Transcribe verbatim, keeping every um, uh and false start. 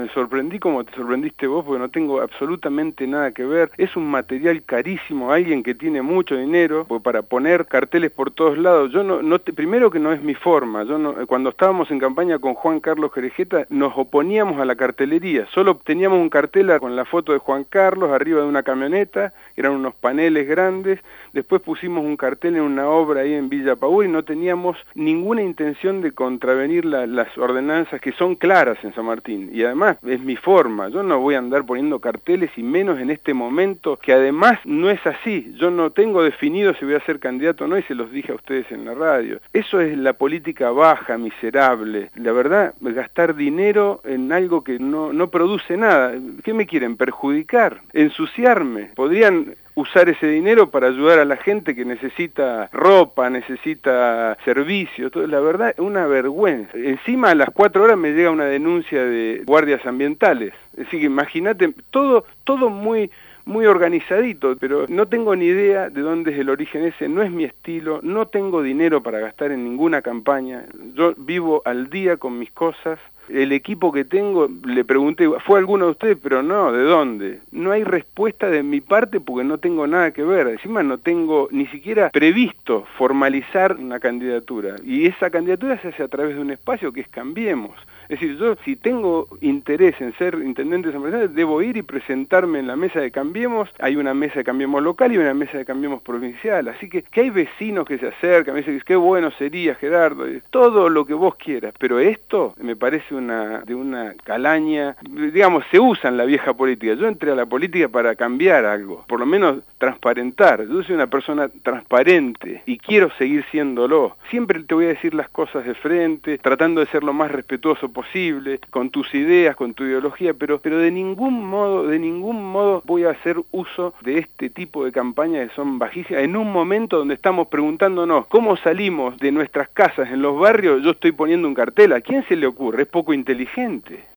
me sorprendí como te sorprendiste vos, porque no tengo absolutamente nada que ver. Es un material carísimo, alguien que tiene mucho dinero, pues para poner carteles por todos lados. Yo no, no te, primero que no es mi forma. Yo no, cuando estábamos en campaña con Juan Carlos Jerejeta, nos oponíamos a la cartelería. Solo teníamos un cartel con la foto de Juan Carlos arriba de una camioneta, eran unos paneles grandes. Después pusimos un cartel en una obra ahí en Villa Paúl y no teníamos ninguna intención de contravenir la, las ordenanzas que son claras en San Martín. Y además es mi forma, yo no voy a andar poniendo carteles y menos en este momento, que además no es así. Yo no tengo definido si voy a ser candidato o no y se los dije a ustedes en la radio. Eso es la política baja, miserable. La verdad, gastar dinero en algo que no, no produce nada. ¿Qué me quieren? ¿Perjudicar? ¿Ensuciarme? Podrían usar ese dinero para ayudar a la gente que necesita ropa, necesita servicios. La verdad, es una vergüenza. Encima a las cuatro horas me llega una denuncia de guardias ambientales. Es decir, que imagínate, todo, todo muy... muy organizadito, pero no tengo ni idea de dónde es el origen ese, no es mi estilo, no tengo dinero para gastar en ninguna campaña, yo vivo al día con mis cosas. El equipo que tengo, le pregunté, ¿fue alguno de ustedes? Pero no, ¿de dónde? No hay respuesta de mi parte porque no tengo nada que ver. Encima no tengo ni siquiera previsto formalizar una candidatura. Y esa candidatura se hace a través de un espacio que es Cambiemos. Es decir, yo si tengo interés en ser intendente de San Martín, debo ir y presentarme en la mesa de Cambiemos. Hay una mesa de Cambiemos local y una mesa de Cambiemos provincial. Así que, que hay vecinos que se acercan, me dicen, qué bueno sería, Gerardo, todo lo que vos quieras. Pero esto me parece una de una calaña, digamos, se usa en la vieja política. Yo entré a la política para cambiar algo, por lo menos transparentar. Yo soy una persona transparente y quiero seguir siéndolo. Siempre te voy a decir las cosas de frente, tratando de ser lo más respetuoso posible, con tus ideas, con tu ideología, pero, pero de ningún modo, de ningún modo voy a hacer uso de este tipo de campañas que son bajísimas. En un momento donde estamos preguntándonos cómo salimos de nuestras casas en los barrios, yo estoy poniendo un cartel. ¿A quién se le ocurre? Es poco inteligente.